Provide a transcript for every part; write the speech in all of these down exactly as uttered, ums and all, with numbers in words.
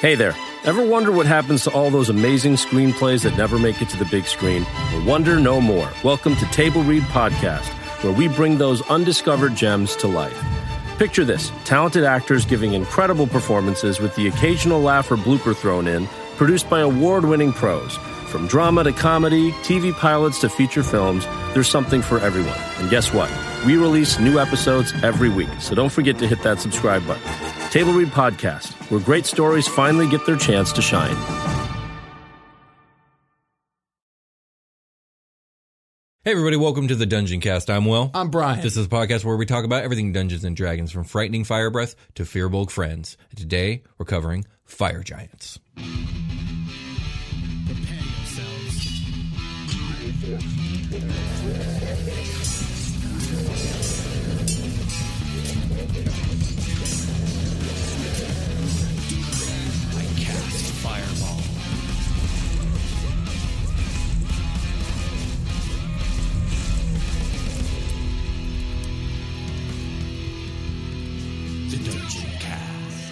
Hey there. Ever wonder what happens to all those amazing screenplays that never make it to the big screen? Well, wonder no more. Welcome to Table Read Podcast, where we bring those undiscovered gems to life. Picture this, talented actors giving incredible performances with the occasional laugh or blooper thrown in, produced by award-winning pros. From drama to comedy, T V pilots to feature films, there's something for everyone. And guess what? We release new episodes every week, so don't forget to hit that subscribe button. Table Read Podcast, where great stories finally get their chance to shine. Hey everybody, welcome to the Dungeon Cast. I'm Will. I'm Brian. This is a podcast where we talk about everything Dungeons and Dragons, from frightening fire breath to fearbolg friends. And today, we're covering fire giants. Prepare yourselves. I cast fireball. The Dungeon Cast.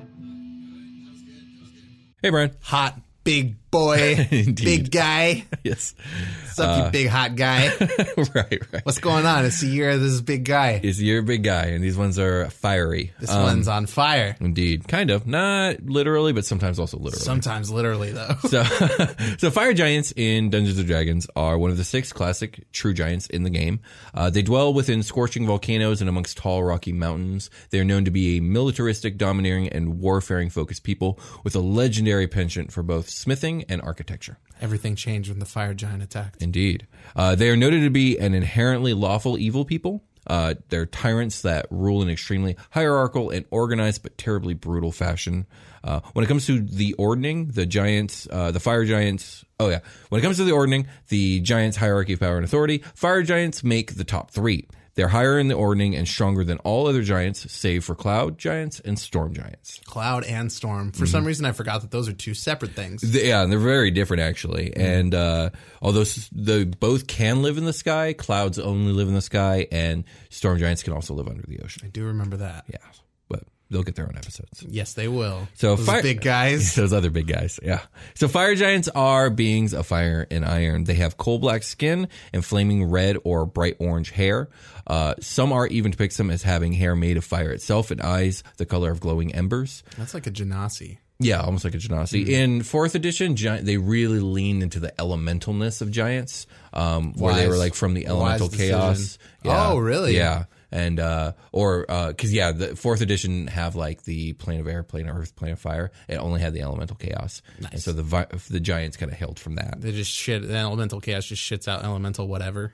Hey Brian. Hot big boy, Indeed. big guy. Yes. What's up, you big hot guy? right, right. What's going on? It's the year of this big guy. Is you're a big guy, and these ones are fiery. This Um, one's on fire. Indeed. Kind of. Not literally, but sometimes also literally. Sometimes literally, though. So, so fire giants in Dungeons and Dragons are one of the six classic true giants in the game. Uh, they dwell within scorching volcanoes and amongst tall, rocky mountains. They are known to be a militaristic, domineering, and warfaring-focused people with a legendary penchant for both smithing and architecture. Everything changed when the fire giant attacked. Indeed. Uh, they are noted to be an inherently lawful evil people. Uh, they're tyrants that rule in extremely hierarchical and organized but terribly brutal fashion. Uh, when it comes to the ordning, the giants, uh, the fire giants, oh yeah. When it comes to the ordning, the giants' hierarchy of power and authority, fire giants make the top three. They're higher in the ordning and stronger than all other giants, save for cloud giants and storm giants. Cloud and storm. For some reason, I forgot that those are two separate things. They- yeah, they're very different actually. And uh, although s- they both can live in the sky, clouds only live in the sky, and storm giants can also live under the ocean. I do remember that. Yeah, but they'll get their own episodes. Yes, they will. So those fire- big guys. Those other big guys, yeah. So fire giants are beings of fire and iron. They have coal black skin and flaming red or bright orange hair. Uh, some art even depicts them as having hair made of fire itself and eyes the color of glowing embers. That's like a genasi. Yeah, almost like a genasi. In fourth edition, giant, they really leaned into the elementalness of giants, um, where they Wise- were like from the elemental wise chaos. decision. Yeah. Oh, really? Yeah. And, uh, or, uh, cause yeah, the fourth edition didn't have like the plane of air, plane of earth, plane of fire. It only had the elemental chaos. Nice. And so the, vi- the giants kind of hailed from that. They just shit. The elemental chaos just shits out elemental whatever.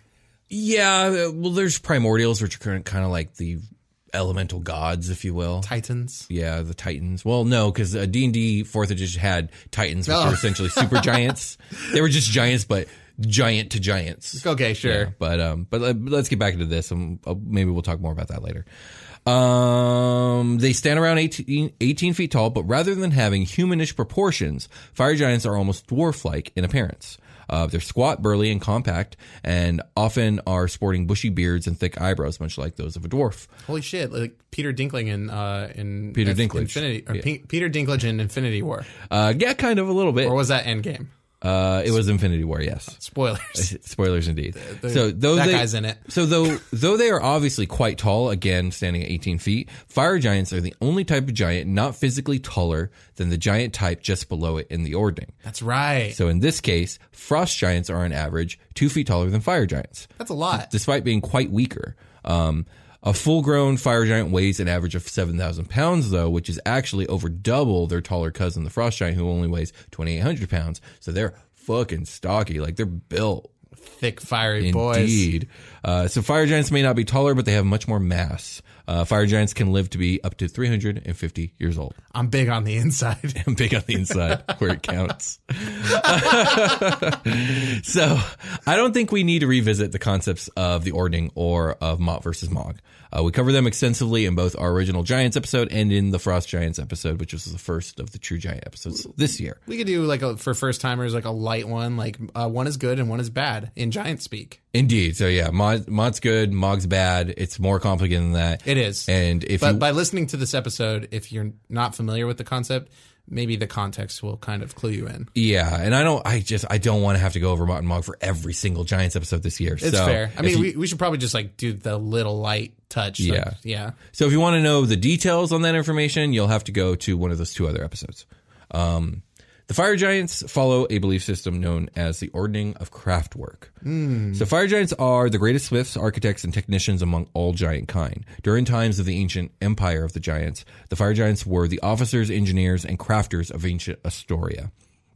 Yeah. Well, there's primordials, which are kind of like the elemental gods, if you will. Titans. Yeah, the Titans. Well, no, because uh, D and D fourth edition had Titans, which Oh. were essentially super giants. They were just giants, but giant to giants. Okay, sure. Yeah, but um, but uh, let's get back into this, and uh, maybe we'll talk more about that later. Um, they stand around eighteen, eighteen feet tall, but rather than having humanish proportions, fire giants are almost dwarf-like in appearance. Uh, they're squat, burly, and compact, and often are sporting bushy beards and thick eyebrows, much like those of a dwarf. Holy shit! Like Peter Dinklage in uh, in Peter Inf- Dinklage. Infinity, or Yeah. P- Peter Dinklage in Infinity War, Uh, yeah, kind of a little bit. or was that Endgame? Uh, it was Infinity War, yes. Spoilers. Spoilers indeed. The- so though that they, guy's in it. So though though they are obviously quite tall, again standing at eighteen feet, fire giants are the only type of giant not physically taller than the giant type just below it in the ordning. That's right. So in this case, frost giants are on average two feet taller than fire giants, That's a lot. despite being quite weaker. Um, a full-grown fire giant weighs an average of seven thousand pounds, though, which is actually over double their taller cousin, the frost giant, who only weighs twenty-eight hundred pounds. So they're fucking stocky. Like, they're built. Thick, fiery boys. Indeed. Uh, so fire giants may not be taller, but they have much more mass. Uh, fire giants can live to be up to three hundred fifty years old. I'm big on the inside. I'm big on the inside where it counts. So I don't think we need to revisit the concepts of the ordning or of Mott versus Mog. Uh, we cover them extensively in both our original Giants episode and in the Frost Giants episode, which was the first of the True Giant episodes this year. We could do like a, for first timers, like a light one. Like uh, one is good and one is bad in giant speak. Indeed. So yeah, Mod, Mod's good, Mog's bad. It's more complicated than that. It It is. And if But you, by listening to this episode, if you're not familiar with the concept, maybe the context will kind of clue you in. yeah, and I don't, I just, I don't want to have to go over Mott and Mog for every single Giants episode this year. It's so fair. I if mean, you- we, we should probably just like do the little light touch. like, Yeah. yeah. So if you want to know the details on that information, you'll have to go to one of those two other episodes. Um, the fire giants follow a belief system known as the ordning of craftwork. Mm. So fire giants are the greatest smiths, architects, and technicians among all giant kind. During times of the ancient empire of the giants, the fire giants were the officers, engineers, and crafters of ancient Astoria.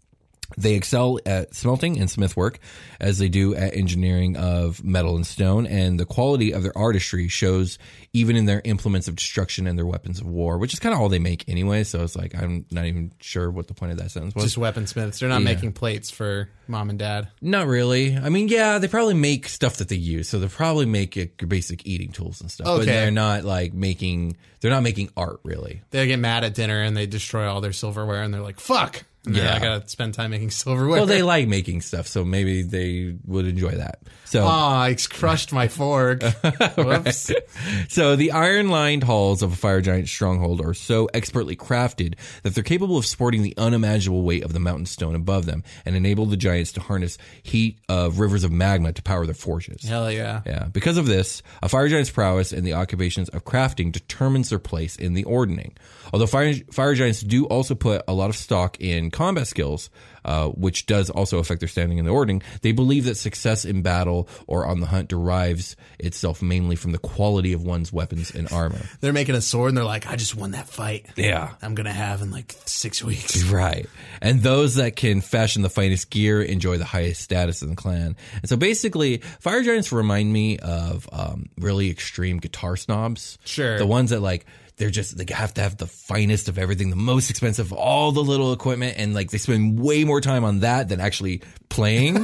They excel at smelting and smith work as they do at engineering of metal and stone, and the quality of their artistry shows even in their implements of destruction and their weapons of war, which is kind of all they make anyway. So it's like, I'm not even sure what the point of that sentence was. Just weaponsmiths. They're not Yeah. making plates for mom and dad. Not really. I mean, yeah, they probably make stuff that they use. So they probably make uh, basic eating tools and stuff, but Okay. they're not like making, they're not making art really. They get mad at dinner and they destroy all their silverware and they're like, fuck. And then Yeah. I got to spend time making silverware. Well, they like making stuff, so maybe they would enjoy that. So, Oh, I crushed my fork. Whoops. so the iron-lined halls of a fire giant stronghold are so expertly crafted that they're capable of supporting the unimaginable weight of the mountain stone above them and enable the giants to harness heat of rivers of magma to power their forges. Hell yeah. Yeah. Because of this, a fire giant's prowess in the occupations of crafting determines their place in the ordning. Although fire, fire giants do also put a lot of stock in combat skills, uh, which does also affect their standing in the ordning, they believe that success in battle or on the hunt derives itself mainly from the quality of one's weapons and armor. They're making a sword and they're like, I just won that fight. Yeah. I'm going to have in like six weeks. Right. And those that can fashion the finest gear enjoy the highest status in the clan. And so basically, fire giants remind me of um, really extreme guitar snobs. Sure. The ones that like, they're just, they have to have the finest of everything, the most expensive, all the little equipment, and like they spend way more time on that than actually playing.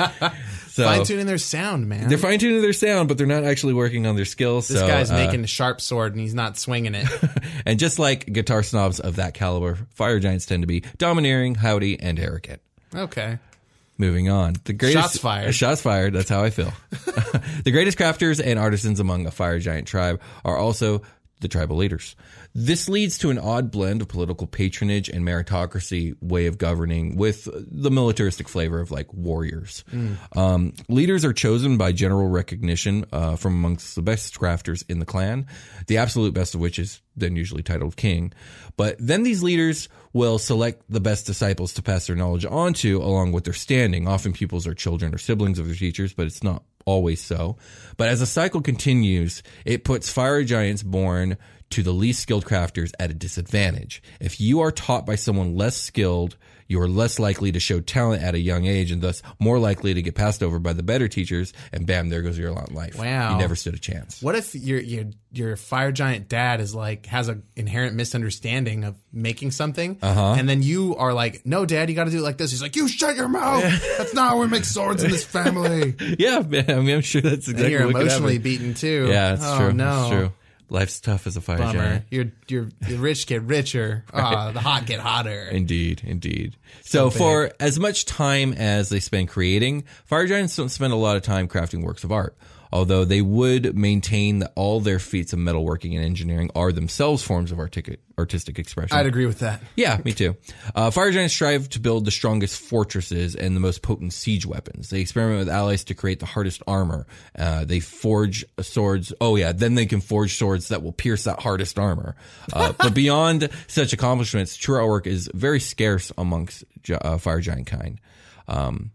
So Fine tuning their sound, man. they're fine tuning their sound, but they're not actually working on their skills. This so, guy's uh, making a sharp sword and he's not swinging it. and just like guitar snobs of that caliber, fire giants tend to be domineering, howdy, and arrogant. Okay. Moving on. The greatest Shots fired. Shots fired. That's how I feel. The greatest crafters and artisans among a fire giant tribe are also the tribal leaders. This leads to an odd blend of political patronage and meritocracy way of governing with the militaristic flavor of like warriors. Mm. Um, leaders are chosen by general recognition uh, from amongst the best crafters in the clan, the absolute best of which is then usually titled king. But then these leaders will select the best disciples to pass their knowledge on to along with their standing. Often pupils are children or siblings of their teachers, but it's not always so. But as the cycle continues, it puts fire giants born to the least skilled crafters at a disadvantage. If you are taught by someone less skilled, you are less likely to show talent at a young age and thus more likely to get passed over by the better teachers, and bam, there goes your lot in life. Wow. You never stood a chance. What if your your your fire giant dad is like has an inherent misunderstanding of making something, uh-huh. and then you are like, "No, Dad, you got to do it like this." He's like, "You shut your mouth! That's not how we make swords in this family." Yeah, man, I mean, I'm sure that's exactly And you're what could emotionally happen. beaten too. Yeah, that's oh, true. No. That's true. Life's tough as a fire Bummer. giant. You're you're the rich get richer. Ah, the hot get hotter. Indeed, indeed. So, So for big. as much time as they spend creating, fire giants don't spend a lot of time crafting works of art. Although they would maintain that all their feats of metalworking and engineering are themselves forms of artic- artistic expression. I'd agree with that. Yeah, me too. Uh, fire giants strive to build the strongest fortresses and the most potent siege weapons. They experiment with allies to create the hardest armor. Uh, they forge swords. Oh yeah, then they can forge swords that will pierce that hardest armor. Uh, but beyond such accomplishments, true artwork is very scarce amongst gi- uh, fire giant kind. Um,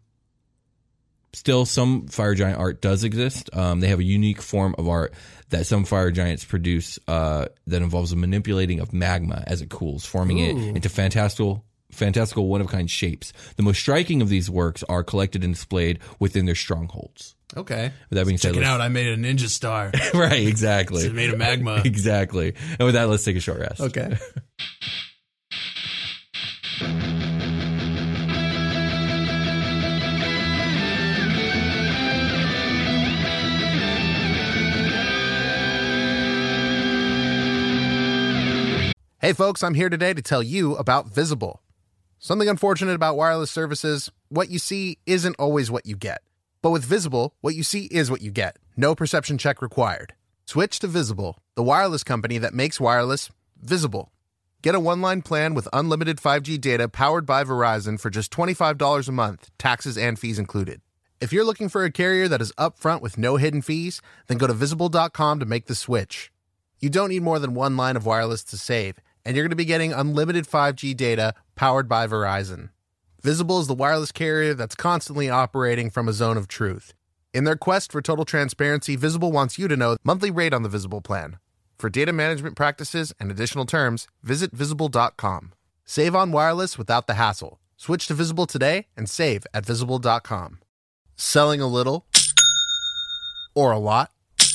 Still, some fire giant art does exist. Um, they have a unique form of art that some fire giants produce uh, that involves the manipulating of magma as it cools, forming Ooh. it into fantastical, fantastical one-of-kind shapes. The most striking of these works are collected and displayed within their strongholds. Okay. With that being said, Check it let's- out. I made a ninja star. right, exactly. It's made of magma. Exactly. And with that, let's take a short rest. Okay. Hey folks, I'm here today to tell you about Visible. Something unfortunate about wireless services, what you see isn't always what you get. But with Visible, what you see is what you get. No perception check required. Switch to Visible, the wireless company that makes wireless visible. Get a one-line plan with unlimited five G data powered by Verizon for just twenty-five dollars a month, taxes and fees included. If you're looking for a carrier that is upfront with no hidden fees, then go to visible dot com to make the switch. You don't need more than one line of wireless to save, and you're going to be getting unlimited five G data powered by Verizon. Visible is the wireless carrier that's constantly operating from a zone of truth. In their quest for total transparency, Visible wants you to know the monthly rate on the Visible plan. For data management practices and additional terms, visit visible dot com. Save on wireless without the hassle. Switch to Visible today and save at visible dot com. Selling a little or a lot?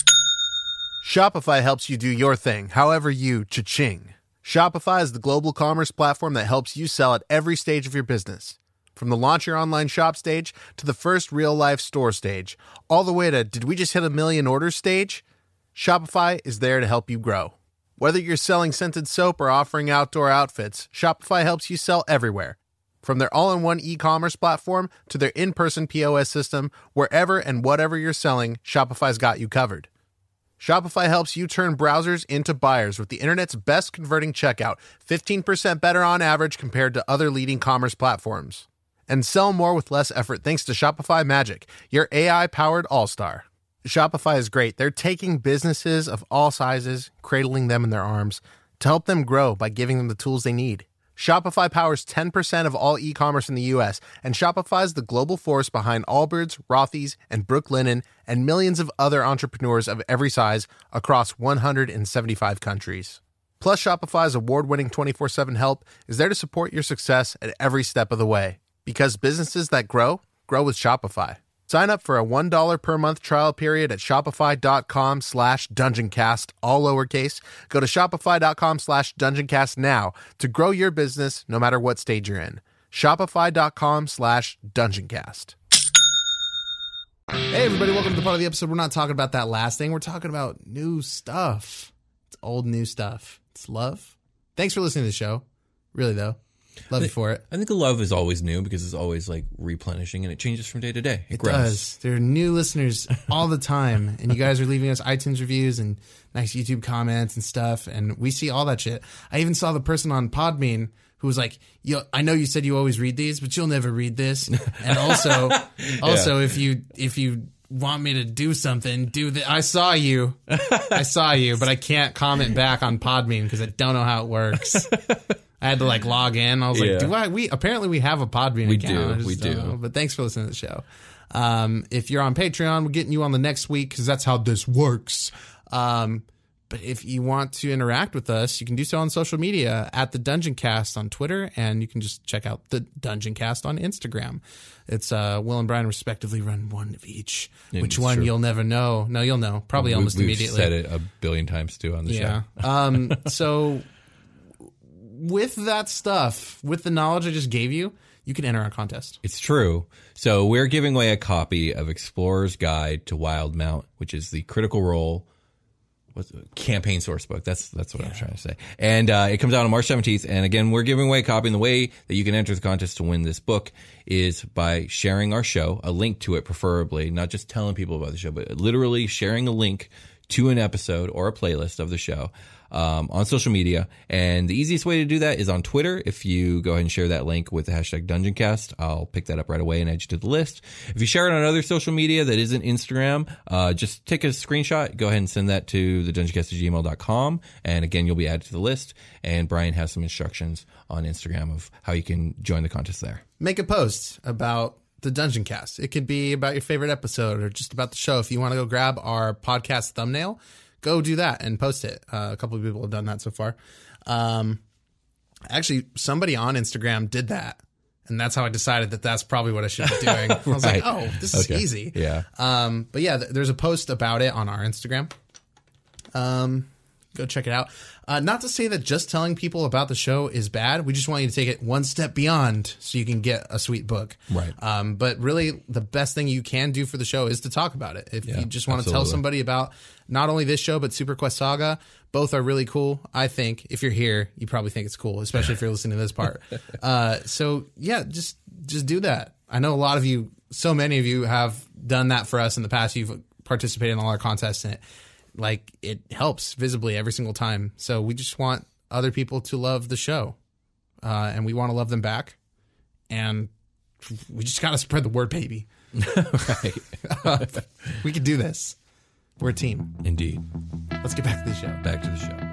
Shopify helps you do your thing, however you cha-ching. Shopify is the global commerce platform that helps you sell at every stage of your business. From the launch your online shop stage to the first real-life store stage, all the way to did we just hit a million orders stage? Shopify is there to help you grow. Whether you're selling scented soap or offering outdoor outfits, Shopify helps you sell everywhere. From their all-in-one e-commerce platform to their in-person P O S system, wherever and whatever you're selling, Shopify's got you covered. Shopify helps you turn browsers into buyers with the internet's best converting checkout, fifteen percent better on average compared to other leading commerce platforms. And sell more with less effort thanks to Shopify Magic, your A I-powered all-star. Shopify is great. They're taking businesses of all sizes, cradling them in their arms, to help them grow by giving them the tools they need. Shopify powers ten percent of all e-commerce in the U S, and Shopify is the global force behind Allbirds, Rothy's, and Brooklinen, and millions of other entrepreneurs of every size across one hundred seventy-five countries. Plus, Shopify's award-winning twenty-four seven help is there to support your success at every step of the way. Because businesses that grow, grow with Shopify. Sign up for a one dollar per month trial period at shopify.com slash dungeoncast, all lowercase. Go to shopify.com slash dungeoncast now to grow your business no matter what stage you're in. Shopify.com slash dungeoncast. Hey, everybody, welcome to the part of the episode. We're not talking about that last thing. We're talking about new stuff. It's old new stuff. It's love. Thanks for listening to the show. Really, though. Love you for it. I think the love is always new because it's always like replenishing and it changes from day to day. It, It grows. does. There are new listeners all the time, and you guys are leaving us iTunes reviews and nice YouTube comments and stuff, and we see all that shit. I even saw the person on Podbean who was like, "Yo, I know you said you always read these, but you'll never read this." And also, also if you if you want me to do something, do the. I saw you, I saw you, but I can't comment back on Podbean because I don't know how it works. I had to like log in. I was Yeah. like, "Do I?" We apparently we have a Podbean We account. do, I just we don't do. know. But thanks for listening to the show. Um, if you're on Patreon, we're getting you on the next week because that's how this works. Um, but if you want to interact with us, you can do so on social media at the Dungeon Cast on Twitter, and you can just check out the Dungeon Cast on Instagram. It's uh, Will and Brian respectively run one of each. Yeah, Which it's one true. you'll never know. No, you'll know probably We- almost we've immediately. said it a billion times too on the Yeah. show. um, so with that stuff, with the knowledge I just gave you, you can enter our contest. It's true. So we're giving away a copy of Explorer's Guide to Wildemount, which is the Critical Role what's it, campaign source book. That's that's what I'm trying to say. And uh, it comes out on March seventeenth. And again, we're giving away a copy. And the way that you can enter the contest to win this book is by sharing our show, a link to it preferably, not just telling people about the show, but literally sharing a link to an episode or a playlist of the show. Um, on social media. And the easiest way to do that is on Twitter. If you go ahead and share that link with the hashtag DungeonCast, I'll pick that up right away and add you to the list. If you share it on other social media that isn't Instagram, uh, just take a screenshot, go ahead and send that to the dungeoncast at gmail dot com. And again, you'll be added to the list. And Brian has some instructions on Instagram of how you can join the contest there. Make a post about the Dungeon Cast. It could be about your favorite episode or just about the show. If you want to go grab our podcast thumbnail, go do that and post it. Uh, a couple of people have done that so far. Um, actually, somebody on Instagram did that, and that's how I decided that that's probably what I should be doing. I was Right. like, oh, this Okay. is easy. Yeah. Um, but yeah, th- there's a post about it on our Instagram. Um, go check it out. Uh, not to say that just telling people about the show is bad. We just want you to take it one step beyond so you can get a sweet book. Right. Um, but really, the best thing you can do for the show is to talk about it. If Yeah, you just want to tell absolutely. somebody about not only this show, but Super Quest Saga, both are really cool. I think if you're here, you probably think it's cool, especially if you're listening to this part. Uh, so yeah, just, just do that. I know a lot of you, so many of you have done that for us in the past. You've participated in all our contests, and it like it helps visibly every single time. So we just want other people to love the show, uh, and we want to love them back. And we just got to spread the word, baby. Right. We can do this. We're a team. Indeed. Let's get back to the show. Back to the show.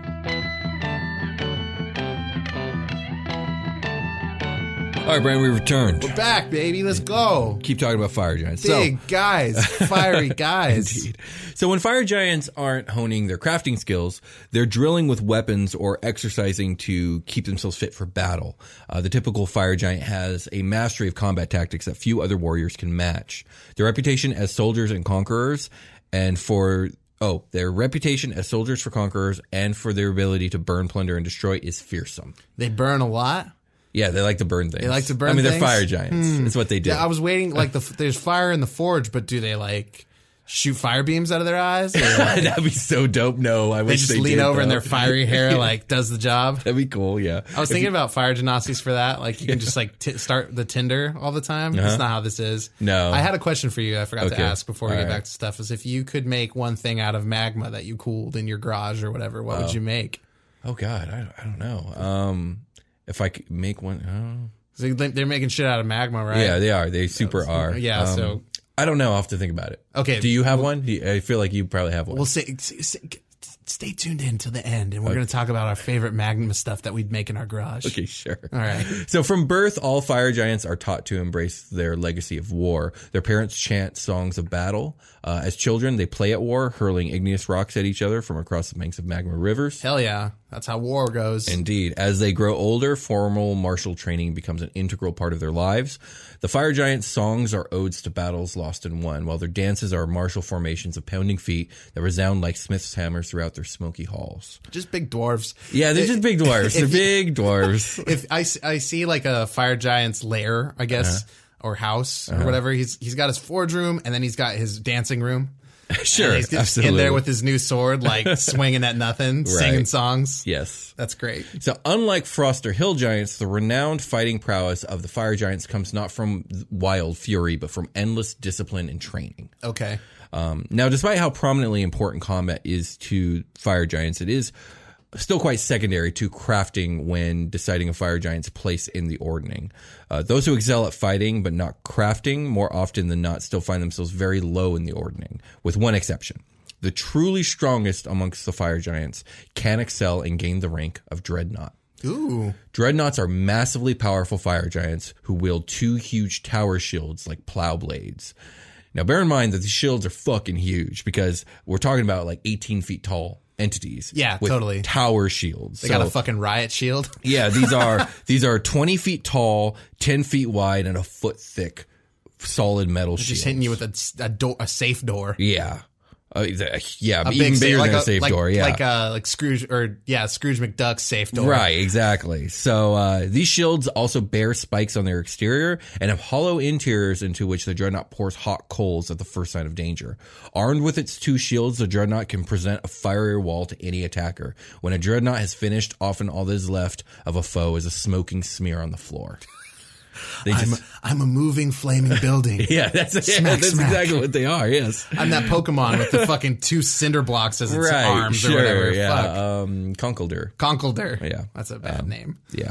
All right, Brandon, we returned. We're back, baby. Let's go. Keep talking about fire giants. Big So, guys, fiery guys. Indeed. So when fire giants aren't honing their crafting skills, they're drilling with weapons or exercising to keep themselves fit for battle. Uh, the typical fire giant has a mastery of combat tactics that few other warriors can match. Their reputation as soldiers and conquerors, and for oh, their reputation as soldiers for conquerors, and for their ability to burn, plunder, and destroy is fearsome. They burn a lot. Yeah, they like to burn things. They like to burn I mean, they're things? fire giants. Hmm. That's what they do. Yeah, I was waiting. Like the there's fire in the forge, but do they like shoot fire beams out of their eyes? Or, like, That'd be so dope. No, I they wish just they lean did, over and though. their fiery hair like does the job. That'd be cool. Yeah, I was thinking about fire gymnastics for that. Like you can just like t- start the Tinder all the time. Uh-huh. That's not how this is. No. I had a question for you. I forgot Okay. to ask before we All get right. back to stuff. Is if you could make one thing out of magma that you cooled in your garage or whatever, what would you make? Oh God, I, I don't know. Um, if I could make one, oh. So they- they're making shit out of magma, right? yeah, they are. They super are. Yeah, Um, so- I don't know. I'll have to think about it. Okay. Do you have one? Do you- I feel like you probably have one. We'll say, say, say, stay tuned in to the end, and we're going to talk about our favorite magma stuff that we'd make in our garage. Okay, sure. All right. So from birth, all fire giants are taught to embrace their legacy of war. Their parents chant songs of battle. Uh, as children, they play at war, hurling igneous rocks at each other from across the banks of magma rivers. Hell yeah. That's how war goes. Indeed. As they grow older, formal martial training becomes an integral part of their lives. The fire giants' songs are odes to battles lost and won, while their dances are martial formations of pounding feet that resound like smith's hammers throughout their smoky halls. Just big dwarves. Yeah, they're just big dwarves. They're if you- big dwarves. If I, s- I see like a fire giant's lair, I guess, or house or whatever, he's he's got his forge room and then he's got his dancing room. Sure, And he's just absolutely. in there with his new sword, like swinging at nothing, singing songs. Yes. That's great. So unlike frost or hill giants, the renowned fighting prowess of the fire giants comes not from wild fury, but from endless discipline and training. Okay. Um, now, despite how prominently important combat is to fire giants, it is still quite secondary to crafting when deciding a fire giant's place in the ordning. Uh, those who excel at fighting but not crafting, more often than not, still find themselves very low in the ordning, with one exception. The truly strongest amongst the fire giants can excel and gain the rank of dreadnought. Ooh. Dreadnoughts are massively powerful fire giants who wield two huge tower shields like plow blades. Now, bear in mind that these shields are fucking huge because we're talking about like eighteen feet tall entities. Yeah, with totally. Tower shields. They got a fucking riot shield. Yeah, these are these are twenty feet tall, ten feet wide, and a foot thick, solid metal shield. Just hitting you with a, a door, a safe door. Yeah. Uh, yeah, A even big bigger safe, like than a, a safe like, door. Yeah, like uh like Scrooge or yeah Scrooge McDuck's safe door. right, exactly. So uh, these shields also bear spikes on their exterior and have hollow interiors into which the dreadnought pours hot coals at the first sign of danger. Armed with its two shields, the dreadnought can present a fiery wall to any attacker. When a dreadnought has finished, often all that is left of a foe is a smoking smear on the floor. They I'm just, I'm a moving flaming building. yeah, that's yeah, Smack, that's smack. exactly what they are. Yes. I'm that Pokemon with the fucking two cinder blocks as its Right, arms sure, or whatever. yeah. Fuck. Um, Conkeldurr. Conkeldurr. Yeah. That's a bad name. Yeah.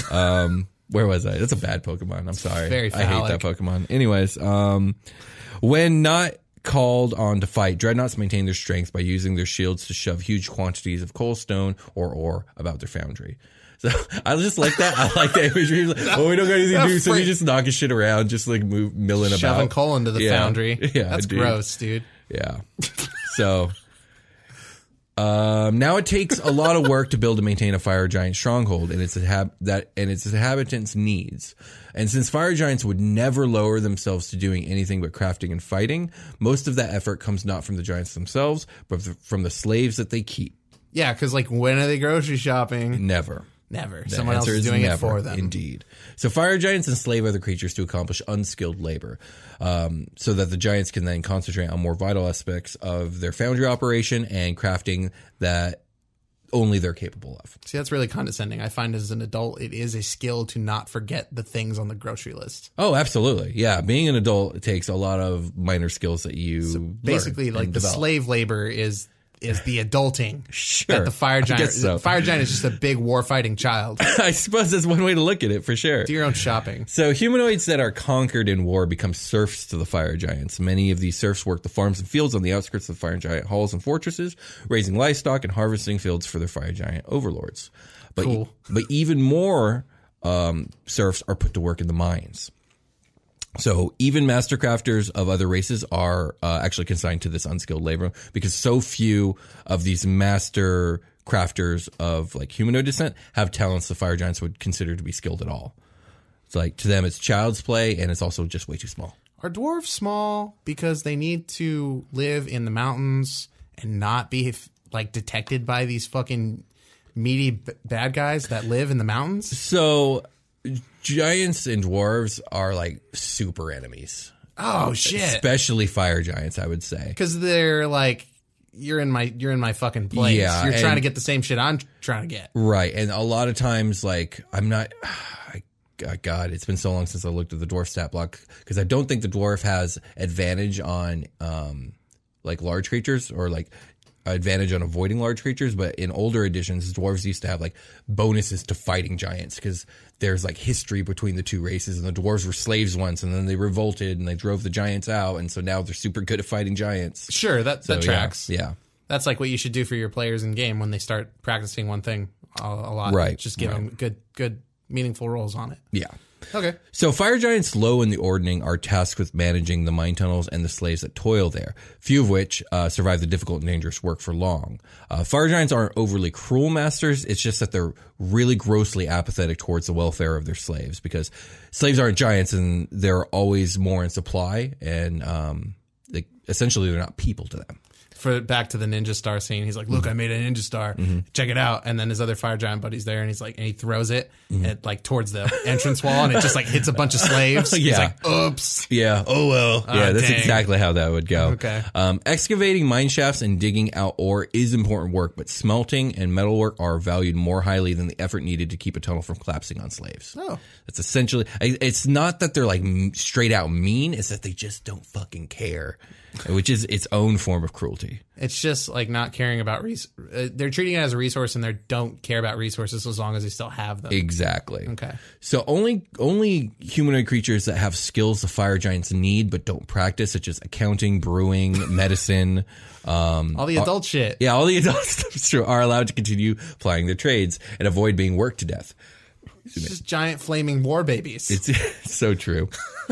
Um, where was I? That's a bad Pokemon. I'm sorry. very I hate phallic. that Pokemon. Anyways, um, when not called on to fight, dreadnoughts maintain their strength by using their shields to shove huge quantities of coal, stone, or ore about their foundry. So I just like that. I like that imagery. Like, oh, we don't got anything to do, so we just knocking shit around, just like move, milling Shoving about. coal into the Yeah. foundry. Yeah, That's dude. gross, dude. Yeah. So, um, now it takes a lot of work to build and maintain a fire giant stronghold, and its hab- that and its inhabitants' needs. And since fire giants would never lower themselves to doing anything but crafting and fighting, most of that effort comes not from the giants themselves, but from the slaves that they keep. Yeah, because like when are they grocery shopping? Never. Never. The Someone else answer is doing never, it for them. Indeed. So fire giants enslave other creatures to accomplish unskilled labor, um, so that the giants can then concentrate on more vital aspects of their foundry operation and crafting that only they're capable of. See, that's really condescending. I find as an adult, it is a skill to not forget the things on the grocery list. Oh, absolutely. Yeah. Being an adult takes a lot of minor skills that you learn Basically, and like the develop. slave labor is is the adulting. Sure, That the fire I giant. guess so. The fire giant is just a big war fighting child. I suppose that's one way to look at it for sure. Do your own shopping. So humanoids that are conquered in war become serfs to the fire giants. Many of these serfs work the farms and fields on the outskirts of the fire giant halls and fortresses, raising livestock and harvesting fields for their fire giant overlords. But Cool. but even more um, serfs are put to work in the mines. So even master crafters of other races are uh, actually consigned to this unskilled labor because so few of these master crafters of like humanoid descent have talents the fire giants would consider to be skilled at all. It's like to them it's child's play and it's also just way too small. Are dwarves small because they need to live in the mountains and not be like detected by these fucking meaty b- bad guys that live in the mountains? So giants and dwarves are like super enemies. Oh shit! Especially fire giants, I would say. Because they're like, you're in my you're in my fucking place. Yeah, you're trying and- to get the same shit I'm trying to get. Right. And a lot of times, like, I'm not, I, God, it's been so long since I looked at the dwarf stat block because I don't think the dwarf has advantage on, um, like large creatures or like advantage on avoiding large creatures. But in older editions, dwarves used to have like bonuses to fighting giants because there's like history between the two races and the dwarves were slaves once and then they revolted and they drove the giants out. And so now they're super good at fighting giants. Sure, that So, that tracks. Yeah. yeah. That's like what you should do for your players in game when they start practicing one thing a, a lot. Right, Just give right. them good, good, meaningful roles on it. Yeah. Okay. So fire giants low in the ordning are tasked with managing the mine tunnels and the slaves that toil there, few of which uh, survive the difficult and dangerous work for long. Uh, fire giants aren't overly cruel masters. It's just that they're really grossly apathetic towards the welfare of their slaves because slaves aren't giants and they're always more in supply and um, they, essentially they're not people to them. For back to the ninja star scene, he's like, "Look, I made a ninja star. Check it out." And then his other fire giant buddy's there, and he's like, and he throws it at, like towards the entrance wall, and it just like hits a bunch of slaves. He's Yeah. like, "Oops." Yeah. Oh, well. Yeah, Ah, that's dang. exactly how that would go. Okay. Um, excavating mine shafts and digging out ore is important work, but smelting and metalwork are valued more highly than the effort needed to keep a tunnel from collapsing on slaves. Oh. That's essentially, I- it's not that they're like m- straight out mean, it's that they just don't fucking care, which is its own form of cruelty. It's just like not caring about res- uh, they're treating it as a resource, and they don't care about resources as long as they still have them. Exactly. Okay. So only only humanoid creatures that have skills the fire giants need but don't practice, such as accounting, brewing, medicine, um, All the adult shit. yeah, all the adult stuff is true, are allowed to continue plying their trades and avoid being worked to death. It's just giant flaming war babies. It's, it's so true.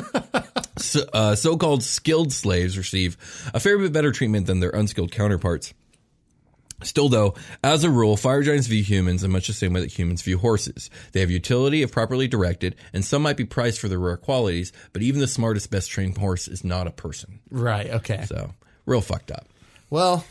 so, uh, so-called skilled slaves receive a fair bit better treatment than their unskilled counterparts. Still, though, as a rule, fire giants view humans in much the same way that humans view horses. They have utility if properly directed, and some might be prized for their rare qualities, but even the smartest, best-trained horse is not a person. Right. Okay. So, real fucked up. Well,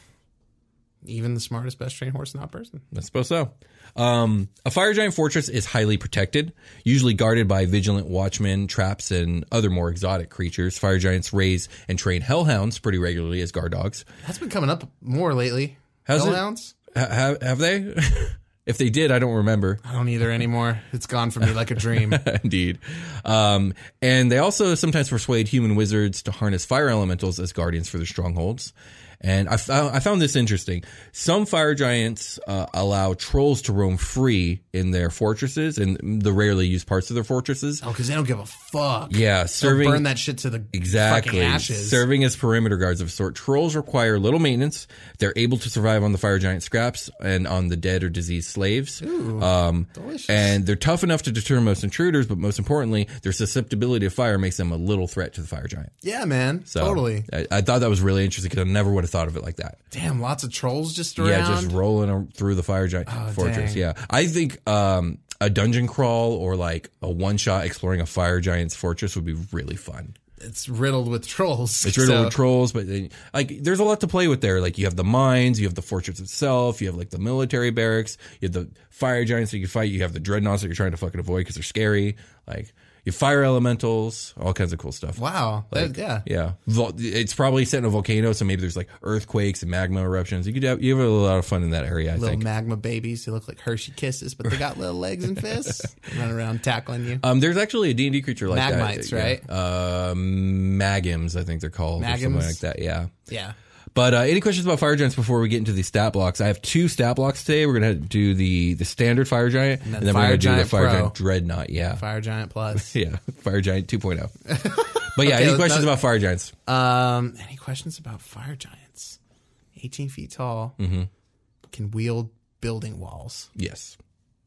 even the smartest, best trained horse is not a person. I suppose so. Um, a fire giant fortress is highly protected, usually guarded by vigilant watchmen, traps, and other more exotic creatures. Fire giants raise and train hellhounds pretty regularly as guard dogs. That's been coming up more lately. Has it? Hellhounds? Ha- have, have they? If they did, I don't remember. I don't either anymore. It's gone from me like a dream. Indeed. Um, and they also sometimes persuade human wizards to harness fire elementals as guardians for their strongholds. And I found, I found this interesting. Some fire giants uh, allow trolls to roam free in their fortresses and the rarely used parts of their fortresses. Oh, because they don't give a fuck. Yeah, They'll serving burn that shit to the exactly fucking ashes. serving as perimeter guards of a sort. Trolls require little maintenance. They're able to survive on the fire giant scraps and on the dead or diseased slaves. Ooh, um, delicious. and they're tough enough to deter most intruders, but most importantly, their susceptibility to fire makes them a little threat to the fire giant. Yeah, man. So totally. I, I thought that was really interesting because I never would have thought of it like that. Damn, lots of trolls just around. Yeah, just rolling a- through the fire giant Oh, fortress. dang. Yeah, I think um, a dungeon crawl or like a one shot exploring a fire giant's fortress would be really fun. It's riddled with trolls. It's riddled so- with trolls, but they, like there's a lot to play with there. Like you have the mines, you have the fortress itself, you have like the military barracks, you have the fire giants that you can fight, you have the dreadnoughts that you're trying to fucking avoid because they're scary. Like you have fire elementals, all kinds of cool stuff. Wow. That- yeah. Yeah, Vol- it's probably set in a volcano, so maybe there's like earthquakes and magma eruptions. You could have you have a lot of fun in that area. I Little think. magma babies who look like Hershey Kisses, but they got little legs and fists. Run around tackling you. Um, there's actually a D and D creature like Magmites, that. right? Yeah. Uh, Magims, I think they're called. Or something Magims? like that. Yeah. Yeah. But uh, any questions about Fire Giants before we get into the stat blocks? I have two stat blocks today. We're going to do the, the standard Fire Giant, and then then, we're Fire going to do the Giant Fire Pro. Giant Dreadnought. Yeah. Fire Giant Plus. Yeah. Fire Giant two point oh. But yeah, Okay, any questions that- about Fire Giants? Um, any questions about Fire Giants? eighteen feet tall. Mm-hmm. Can wield building walls. Yes.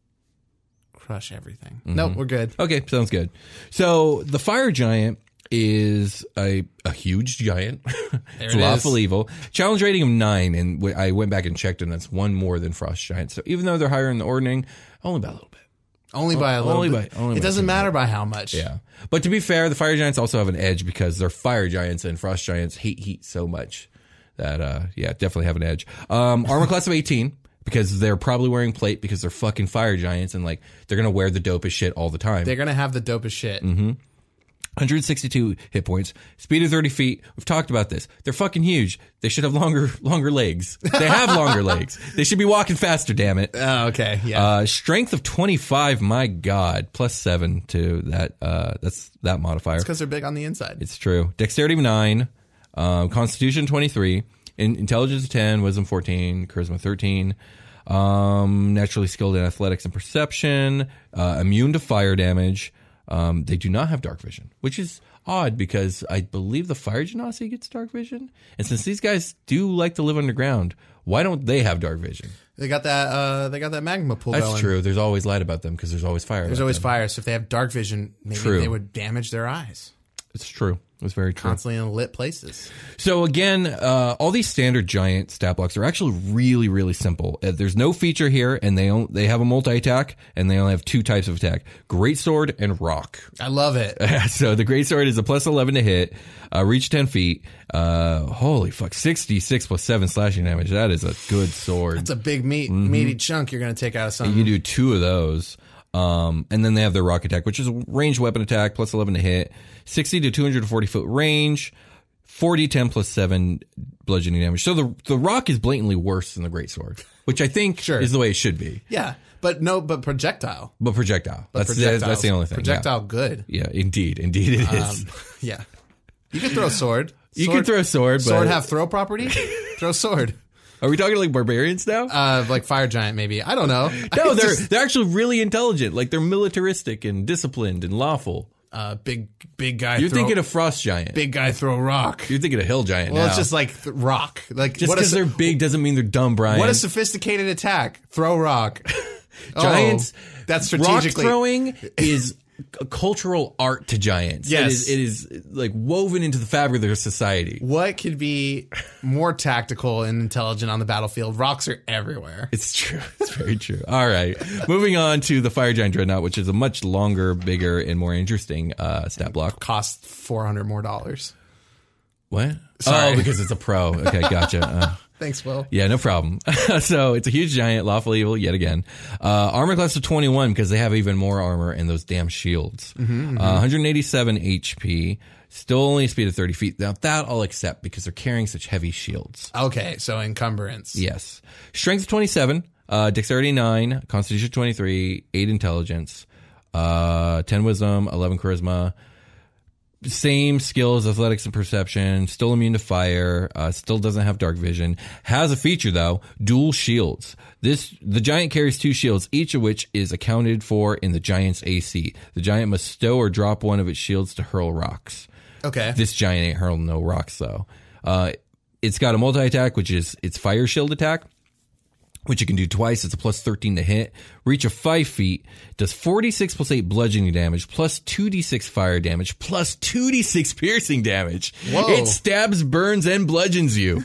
Crush everything. Mm-hmm. Nope, we're good. Okay, sounds good. So the Fire Giant is a, a huge giant. It's it lawful is. evil. Challenge rating of nine, and w- I went back and checked, and that's one more than Frost Giant. So even though they're higher in the ordning, only by a little bit. Only by a little only bit. by- only it by doesn't two matter by how much. Yeah. But to be fair, the Fire Giants also have an edge because they're Fire Giants, and Frost Giants hate heat so much that, uh, yeah, definitely have an edge. Um, armor class of eighteen. Because they're probably wearing plate because they're fucking Fire Giants and like they're gonna wear the dopest shit all the time. They're going to have the dopest shit. Mm-hmm. one hundred sixty-two hit points, speed of thirty feet. We've talked about this. They're fucking huge. They should have longer, longer legs. They have longer legs. They should be walking faster. Damn it. Oh, okay. Yeah. Uh, strength of twenty-five. My God, plus seven to that. Uh, that's that modifier. Because they're big on the inside. It's true. Dexterity of nine, um, Constitution twenty-three, in, Intelligence of ten, Wisdom fourteen, Charisma thirteen. Um, naturally skilled in athletics and perception, uh, immune to fire damage. Um, they do not have dark vision, which is odd because I believe the Fire Genasi gets dark vision. And since these guys do like to live underground, why don't they have dark vision? They got that. Uh, they got that magma pool That's going. true. There's always light about them because there's always fire. There's about always them. fire. So if they have dark vision, maybe True. they would damage their eyes. It's true. It's very true. Constantly in lit places. So again, uh, all these standard giant stat blocks are actually really, really simple. Uh, there's no feature here, and they on- they have a multi attack, and they only have two types of attack: great sword and rock. I love it. So the great sword is a plus eleven to hit, uh, reach ten feet. Uh, holy fuck, sixty-six plus seven slashing damage. That is a good sword. It's a big meat, Mm-hmm. meaty chunk you're going to take out of something. You do two of those. Um, and then they have their rock attack, which is a ranged weapon attack, plus eleven to hit, sixty to two hundred forty foot range, forty, ten plus seven bludgeoning damage. So the the rock is blatantly worse than the greatsword, which I think Sure. is the way it should be. Yeah, but no, but projectile. But projectile. But that's, the, that's the only thing. Projectile, good. Yeah. yeah, indeed. Indeed it is. Um, yeah. You can throw sword. you sword, can throw a sword, but Sword have throw property? Throw sword. are we talking like barbarians now? Uh, like Fire Giant, maybe. I don't know. no, It's they're just, they're actually really intelligent. Like they're militaristic and disciplined and lawful. uh, big, big guy. You're throw, thinking of Frost Giant. big guy throw rock. You're thinking of Hill Giant Well, now. it's just like th- rock. Like just what a, because they're big doesn't mean they're dumb, Brian. what a sophisticated attack. Throw rock. Giants, Oh, that's rock strategically. throwing is a cultural art to giants. Yes. It is, it is like woven into the fabric of their society. What could be more tactical and intelligent on the battlefield? Rocks are everywhere. It's true. It's very true. All right. Moving on to the Fire Giant Dreadnought, which is a much longer, bigger, and more interesting uh, stat block. Cost four hundred more dollars. What? Sorry. Oh, because it's a pro. Okay, gotcha. Uh, Thanks, Will. yeah, no problem. So it's a huge giant, lawful evil yet again. Uh, armor class of twenty-one because they have even more armor and those damn shields. Mm-hmm, Uh, one hundred eighty-seven H P. Still only a speed of thirty feet. Now that I'll accept because they're carrying such heavy shields. Okay, so encumbrance. Yes. Strength of twenty-seven, uh, dexterity nine, constitution twenty-three, eight intelligence, uh, ten wisdom, eleven charisma. Same skills, athletics and perception, still immune to fire, uh, still doesn't have dark vision. Has a feature though, dual shields. This, the giant carries two shields, each of which is accounted for in the giant's A C. The giant must stow or drop one of its shields to hurl rocks. Okay. This giant ain't hurling no rocks though. Uh, it's got a multi-attack, which is its fire shield attack, which you can do twice. It's a plus thirteen to hit. Reach of five feet. Does forty-six plus eight bludgeoning damage, plus two d six fire damage, plus two d six piercing damage. Whoa. It stabs, burns, and bludgeons you.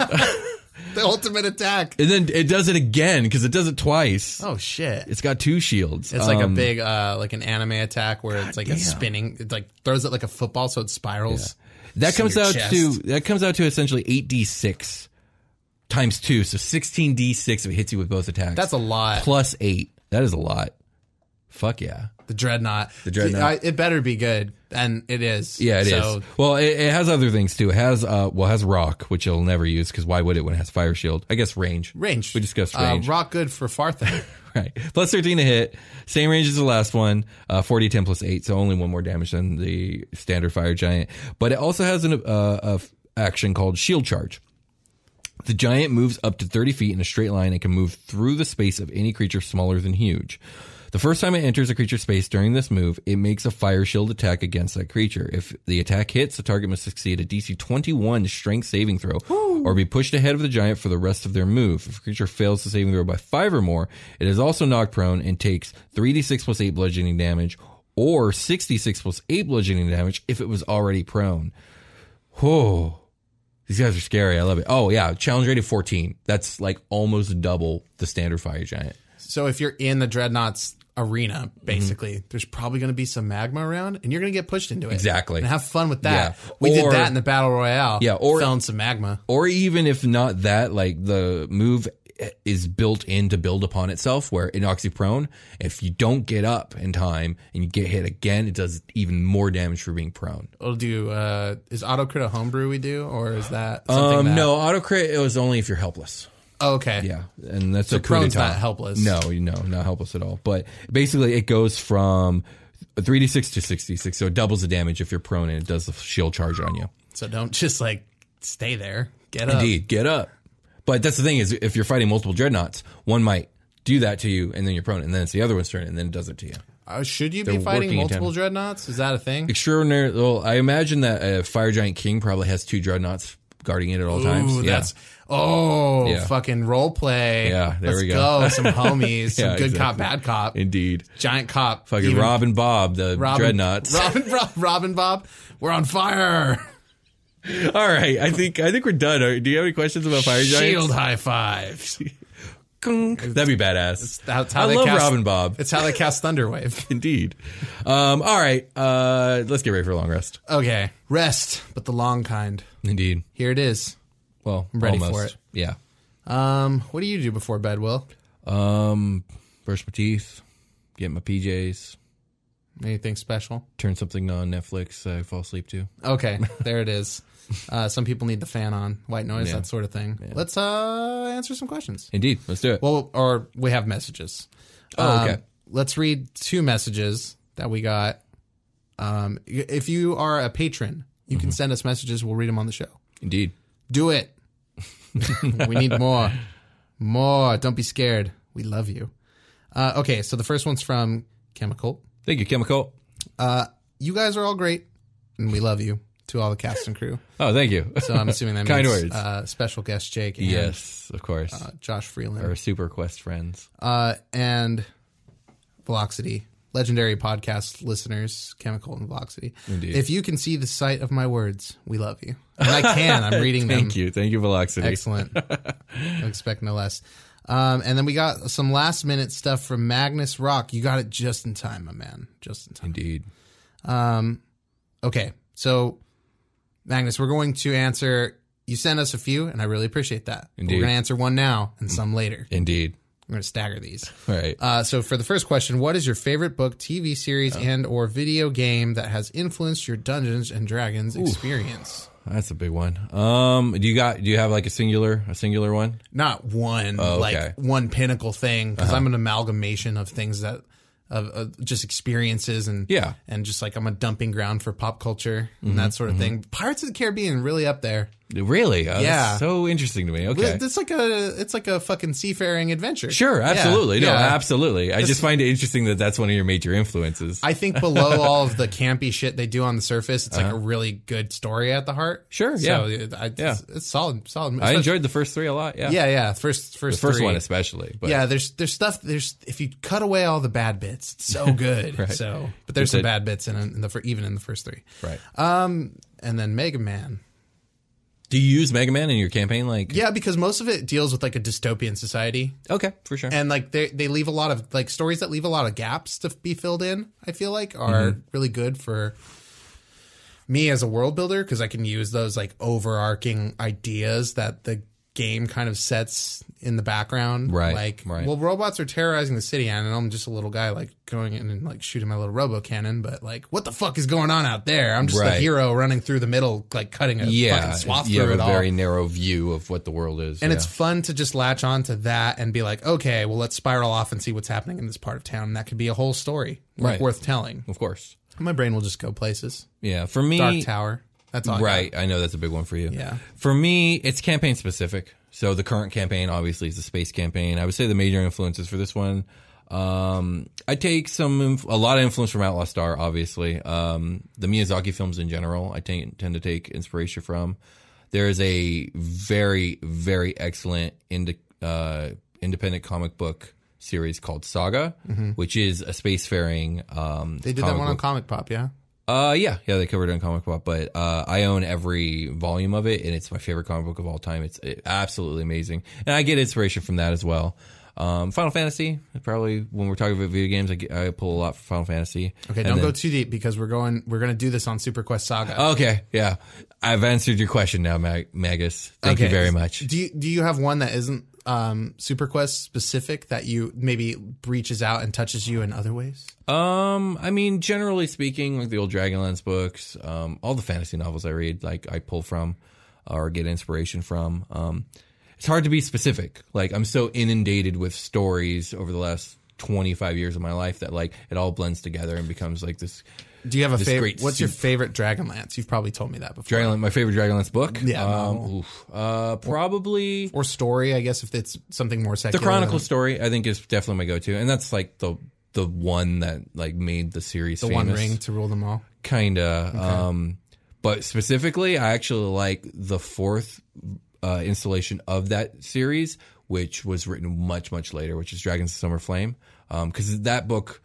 The ultimate attack. And then it does it again because it does it twice. Oh shit. It's got two shields. It's like a Um, big, uh, like an anime attack where it's like damn. a spinning. It like throws it like a football, so it spirals. That to comes your out chest. to that comes out to essentially eight d six times two, so sixteen d six if it hits you with both attacks. That's a lot. Plus eight. That is a lot. Fuck yeah. The dreadnought. The dreadnought. I, it better be good, and it is. Yeah, it is. so, Well, it, it has other things too. It has uh, well, it has rock, which it'll never use because why would it when it has fire shield? I guess range. Range. We discussed Uh, range. rock good for Farthing. Right. Plus thirteen to hit. Same range as the last one. Uh, forty, ten plus eight. So only one more damage than the standard fire giant. But it also has an uh, a f- action called shield charge. The giant moves up to thirty feet in a straight line and can move through the space of any creature smaller than huge. The first time it enters a creature's space during this move, it makes a fire shield attack against that creature. If the attack hits, the target must succeed a D C twenty-one strength saving throw Woo. or be pushed ahead of the giant for the rest of their move. If a creature fails the saving throw by five or more, it is also knocked prone and takes three d six plus eight bludgeoning damage or sixty-six plus eight bludgeoning damage if it was already prone. Whoa. These guys are scary. I love it. Oh, yeah. Challenge rated fourteen. That's like almost double the standard fire giant. So if you're in the Dreadnoughts arena, basically, mm-hmm. there's probably going to be some magma around, and you're going to get pushed into it. Exactly. And have fun with that. Yeah. We or, did that in the Battle Royale. Yeah. Or fell in some magma. Or even if not that, like the move is built in to build upon itself where it knocks you prone. If you don't get up in time and you get hit again, it does even more damage for being prone. It'll do, uh, is auto crit a homebrew we do, or is that something um, that... No, auto crit, it was only if you're helpless. Oh, okay. Yeah. And that's so a coup prone's d'etat. not helpless. No, no, not helpless at all. But basically it goes from three d six to sixty-six. So it doubles the damage if you're prone and it does the shield charge on you. So don't just like stay there. Get up. Indeed. Get up. But that's the thing is, if you're fighting multiple dreadnoughts, one might do that to you, and then you're prone, and then it's the other one's turn, and then it does it to you. Uh, should you They're be fighting working in multiple tandem. dreadnoughts? Is that a thing? Extraordinary. Well, I imagine that a Fire Giant King probably has two dreadnoughts guarding it at all Ooh, times. Yeah. That's oh, Yeah. fucking role play. Yeah, there Let's we go. Some homies, some Yeah, good exactly. cop, bad cop, Indeed. giant cop. Fucking even Rob and Bob, the Robin, dreadnoughts. Robin, Rob, Robin, Bob, we're on fire. All right, I think I think we're done. Do you have any questions about Fire Giants? Shield high fives. That'd be badass. That's how I they love cast, Robin Bob. It's how they cast Thunderwave. Indeed. Um, all right, uh, let's get ready for a long rest. Okay, rest, but the long kind. Indeed. Here it is. Well, I'm ready almost. for it. Yeah. Um, what do you do before bed, Will? Um, brush my teeth, get my P Js, Anything special? turn something on Netflix I fall asleep to. Okay, there it is. Uh, some people need the fan on, white noise, Yeah. that sort of thing. Let's uh, answer some questions. Indeed. Let's do it. Well, or we have messages. Oh, okay. Um, let's read two messages that we got. Um, if you are a patron, you can send us messages. We'll read them on the show. Indeed. Do it. We need more. More. Don't be scared. We love you. Uh, okay, so the first one's from Chemical. Thank you, Chemical. Uh, you guys are all great, and we love you, to all the cast and crew. Oh, thank you. So I'm assuming that Kind means words. Uh, special guest Jake and Yes, of course. uh, Josh Freeland. Our Super Quest friends. Uh, and Velocity, legendary podcast listeners, Chemical and Velocity. Indeed. If you can see the sight of my words, we love you. And I can. I'm reading them. Thank you. Thank you, Velocity. Excellent. I expect no less. Um, and then we got some last minute stuff from Magnus Rock. You got it just in time, my man. Just in time. Indeed. Um, okay. So, Magnus, we're going to answer. You sent us a few, and I really appreciate that. Indeed. We're going to answer one now and some later. Indeed. We're going to stagger these. All right. Uh, so for the first question, what is your favorite book, T V series, and or video game that has influenced your Dungeons and Dragons experience? That's a big one. Um, do you got? Do you have like a singular, a singular one? Not one, Oh, okay. like one pinnacle thing, because I'm an amalgamation of things that, of uh, just experiences and Yeah. and just like I'm a dumping ground for pop culture and that sort of thing. Pirates of the Caribbean really up there. Really? Oh, Yeah. That's so interesting to me. Okay. It's like a it's like a fucking seafaring adventure. Sure. Yeah, Absolutely. No. yeah. Absolutely. I just find it interesting that that's one of your major influences. I think below all of the campy shit they do on the surface, it's like a really good story at the heart. Sure, So yeah. it- I, Yeah. it's, it's solid. Solid. I enjoyed the first three a lot. Yeah. Yeah, yeah. First, first, The first three. one especially. But Yeah, there's there's stuff. There's if you cut away all the bad bits, it's so good. Right. So, but there's It's some a- bad bits in, in the fir- even in the first three. Right. Um, and then Mega Man. Do you use Mega Man in your campaign? Like, Yeah, because most of it deals with like a dystopian society, okay, for sure. and like they they leave a lot of like stories that leave a lot of gaps to be filled in. I feel like are Mm-hmm. really good for me as a world builder because I can use those like overarching ideas that the game kind of sets in the background. Right, Like, right. well, robots are terrorizing the city, and I'm just a little guy like going in and like shooting my little robo cannon. But like, what the fuck is going on out there? I'm just the Right. hero running through the middle, like cutting a yeah, fucking swath you have through a it very all. narrow view of what the world is. And yeah. it's fun to just latch on to that and be like, okay, well, let's spiral off and see what's happening in this part of town. And that could be a whole story like, Right. worth telling. of course. My brain will just go places. Yeah, for me, Dark Tower. That's all I got. right. I know that's a big one for you. Yeah. For me, it's campaign specific. So the current campaign, obviously, is the space campaign. I would say the major influences for this one, um, I take some, inf- a lot of influence from Outlaw Star, obviously. Um, the Miyazaki films in general, I t- tend to take inspiration from. There is a very, very excellent ind- uh, independent comic book series called Saga, mm-hmm. which is a spacefaring. Um, they did that one book. on Comic Pop, yeah. Uh, yeah, yeah, they covered it on Comic Pop, but uh, I own every volume of it, and it's my favorite comic book of all time. It's it, absolutely amazing, and I get inspiration from that as well. Um, Final Fantasy, probably when we're talking about video games, I, get, I pull a lot from Final Fantasy. Okay, and don't then, go too deep because we're going we're going to do this on Super Quest Saga. Okay, yeah, I've answered your question now, Mag- Magus. Thank okay. you very much. Do you do you have one that isn't um, Super Quest specific that you maybe reaches out and touches you in other ways? Um, I mean, generally speaking, like the old Dragonlance books, um, all the fantasy novels I read, like I pull from or get inspiration from. Um, it's hard to be specific. Like I'm so inundated with stories over the last twenty-five years of my life that like it all blends together and becomes like this. Do you have a favorite? What's soup. your favorite Dragonlance? You've probably told me that before. Dragonlance, my favorite Dragonlance book? Yeah. Um, no. oof, uh, probably. Or, or story, I guess, if it's something more secular. The Chronicle story, I think, is definitely my go-to. And that's like the the one that like made the series the famous. One Ring to rule them all? Kinda. Okay. Um, but specifically, I actually like the fourth uh, installation of that series, which was written much, much later, which is Dragons of Summer Flame. Because um, that book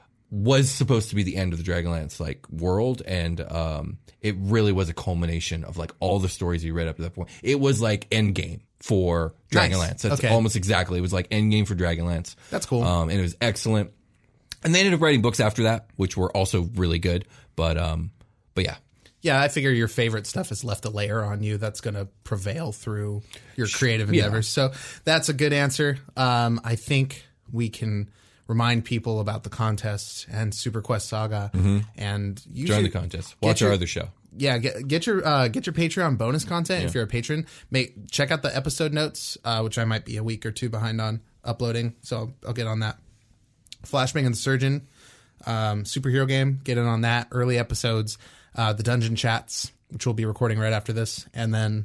was supposed to be the end of the Dragonlance like world, and um, it really was a culmination of like all the stories you read up to that point. It was like Endgame for Dragonlance. Nice. That's okay. almost exactly. It was like Endgame for Dragonlance. That's cool. Um, and it was excellent. And they ended up writing books after that, which were also really good. But um, but yeah. Yeah, I figure your favorite stuff has left a layer on you that's going to prevail through your creative Yeah. endeavors. So that's a good answer. Um, I think we can remind people about the contest and Super Quest Saga, mm-hmm. and you join should the contest. Watch your, our other show. Yeah, get, get your uh, get your Patreon bonus content yeah. if you're a patron. Make check out the episode notes, uh, which I might be a week or two behind on uploading, so I'll, I'll get on that. Flashbang and the Surgeon, um, superhero game. Get in on that. Early episodes, uh, the dungeon chats, which we'll be recording right after this, and then.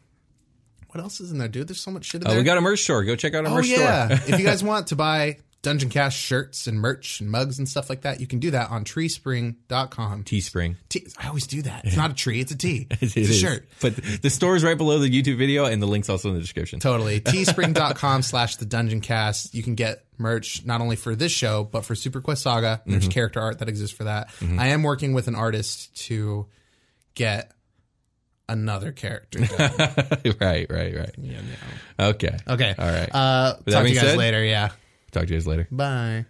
What else is in there, dude? There's so much shit in there. Uh, we got a merch store. Go check out our oh, merch yeah. store. If you guys want to buy Dungeon Cast shirts and merch and mugs and stuff like that, you can do that on treespring dot com. Teespring. T- I always do that. It's not a tree. It's a T. It's it a is. shirt. But the store is right below the YouTube video, and the link's also in the description. Totally. teespring dot com slash the Dungeon Cast. You can get merch not only for this show, but for Super Quest Saga. There's mm-hmm. character art that exists for that. Mm-hmm. I am working with an artist to get another character. right, right, right. Yeah, no. Okay. Okay. All right. Uh, talk to you guys said, later. Yeah. Talk to you guys later. Bye.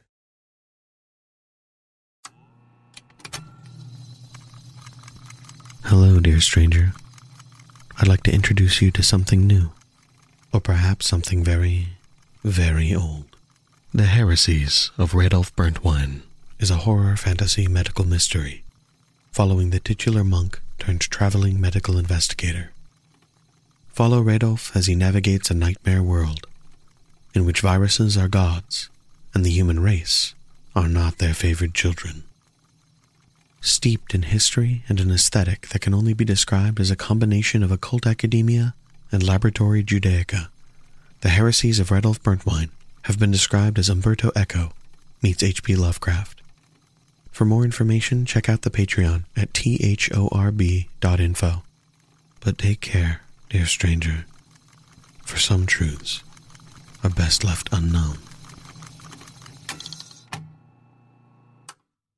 Hello, dear stranger. I'd like to introduce you to something new, or perhaps something very, very old. The Heresies of Radolf Burntwine is a horror fantasy medical mystery, following the titular monk turned traveling medical investigator. Follow Radolf as he navigates a nightmare world, in which viruses are gods, and the human race are not their favored children. Steeped in history and an aesthetic that can only be described as a combination of occult academia and laboratory Judaica, the Heresies of Radolf Burntwine have been described as Umberto Eco meets H P Lovecraft. For more information, check out the Patreon at thorb dot info. But take care, dear stranger, for some truths are best left unknown.